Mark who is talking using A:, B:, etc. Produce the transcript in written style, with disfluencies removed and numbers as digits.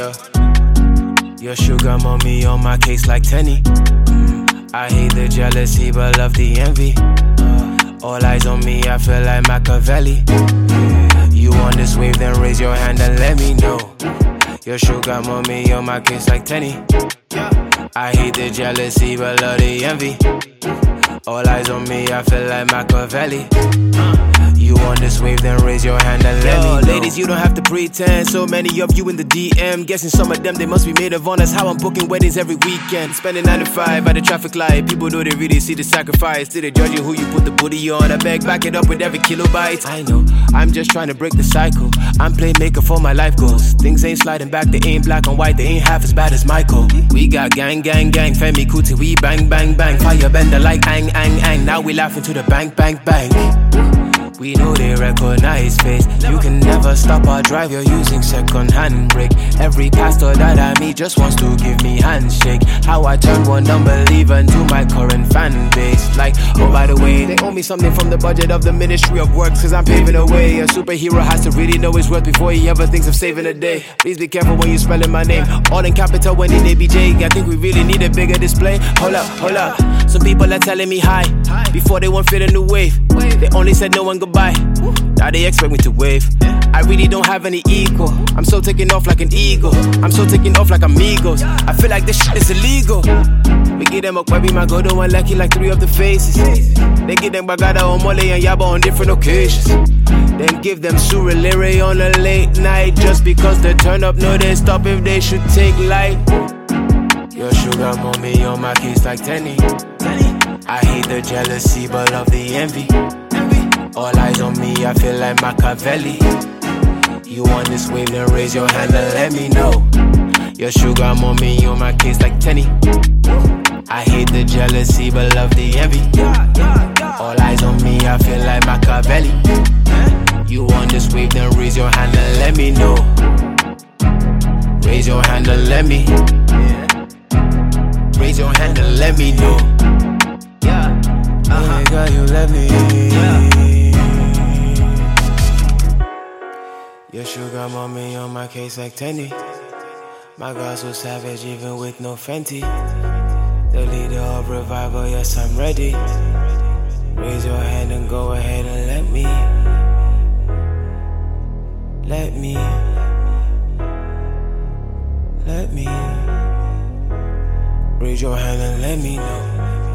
A: yeah. Your sugar mommy on my case like Tenny. I hate the jealousy but love the envy. All eyes on me, I feel like Machiavelli. You on this wave, then raise your hand and let me know. Your sugar mommy on my case like Tenny. I hate the jealousy but love the envy. All eyes on me, I feel like Machiavelli. You on this wave, then raise your hand and let me know. Ladies, you don't have to pretend. So many of you in the DM. Guessing some of them, they must be made of honest. How I'm booking weddings every weekend. Spending 9 to 5 at the traffic light. People know they really see the sacrifice. Still they judging who you put the booty on. I beg, back it up with every kilobyte. I know, I'm just trying to break the cycle. I'm playmaker for my life goals. Things ain't sliding back, they ain't black and white. They ain't half as bad as Michael. We got gang, gang, gang. Femi Kuti, we bang, bang, bang. Fire bender like ang, ang, ang. Now we laughing to the bank, bank, bank. We know they recognize face. You can never stop our drive, you're using second-hand brake. Every pastor that I meet just wants to give me handshake. How I turn one unbeliever into my current fan base. Like, oh by the way, they owe me something from the budget of the Ministry of Works, cause I'm paving the way. A superhero has to really know his worth before he ever thinks of saving a day. Please be careful when you spelling my name. All in capital when in ABJ. I think we really need a bigger display. Hold up, hold up. Some people are telling me hi before they won't fit a new wave. They only said no and goodbye. Now they expect me to wave. I really don't have any ego. I'm so taking off like an eagle. I'm so taking off like amigos. I feel like this shit is illegal. We give them a Kwabi Magodo and Lucky like 3 of the faces. They give them Bagada or Mole and Yaba on different occasions. Then give them Surulere on a late night. Just because they turn up, no they stop if they should take light. Your sugar mommy on my case like Tenny. I hate the jealousy but love the envy. All eyes on me, I feel like Machiavelli. You on this wave, then raise your hand and let me know. Your sugar mommy on my case like Tenny. I hate the jealousy but love the envy. All eyes on me, I feel like Machiavelli. You on this wave, then raise your hand and let me know. Raise your hand and let me. Raise your hand and let me know. Yeah, girl, you let me. Your sugar mommy on my case like Tenny. My girl so savage even with no Fenty. The leader of revival, yes I'm ready. Raise your hand and go ahead and let me. Let me. Let me. Raise your hand and let me know.